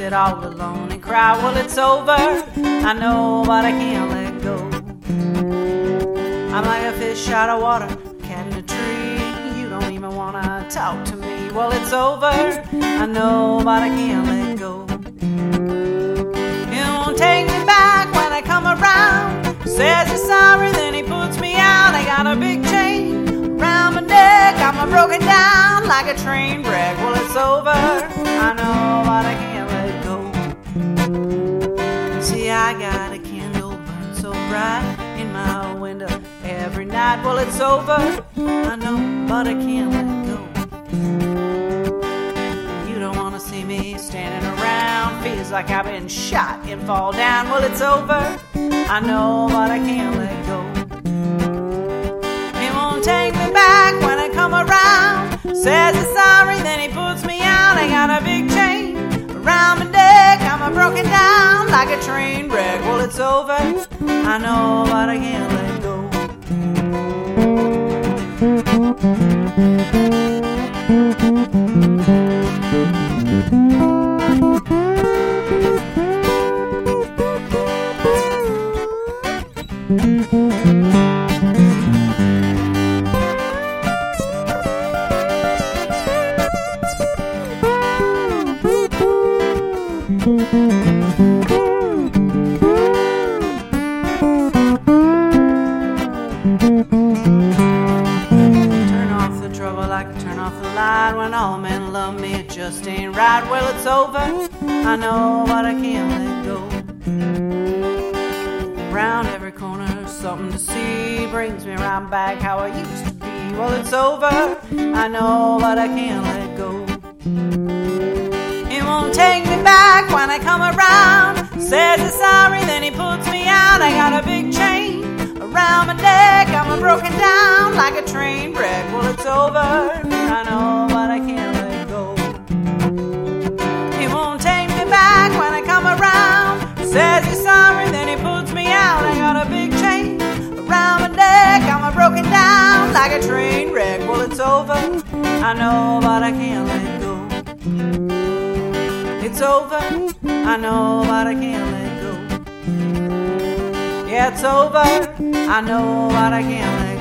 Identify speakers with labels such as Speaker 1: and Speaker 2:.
Speaker 1: sit all alone and cry. Well, it's over, I know, but I can't let go. I'm like a fish out of water, cat in a tree. You don't even wanna talk to me. Well, it's over, I know, but I can't let go. It won't take me back when I come around. Says he's sorry, then he puts me out. I got a big chain around my neck. I'm broken down like a train wreck. Well, it's over, I know, but I can't let go. See, I got a candle burn so bright in my window every night. Well, it's over, I know, but I can't let go. You don't wanna see me standing around. Feels like I've been shot and fall down. Well, it's over, I know, but I can't let go. He won't take me back when I come around. Says he's sorry, then he puts me out. I got a big chain around my neck. I'm broken down like a train wreck. Well, it's over, I know, but I can't let go. Turn off the trouble like I turn off the light. When all men love me, it just ain't right. Well, it's over, I know, but I can't let go. Round every corner, something to see. Brings me right back how I used to be. Well, it's over, I know, but I can't let go. It won't take me back when I come around. Says he's sorry, then he puts me out. I got a big chain around my neck. I'm broken down like a train wreck. Well, it's over, I know, but I can't let go. He won't take me back when I come around. Says he's sorry, then he puts me out. I got a big chain around my neck. I'm broken down like a train wreck. Well, it's over, I know, but I can't let go. It's over, I know, but I can't let go. Yeah, it's over, I know, but I can't let go.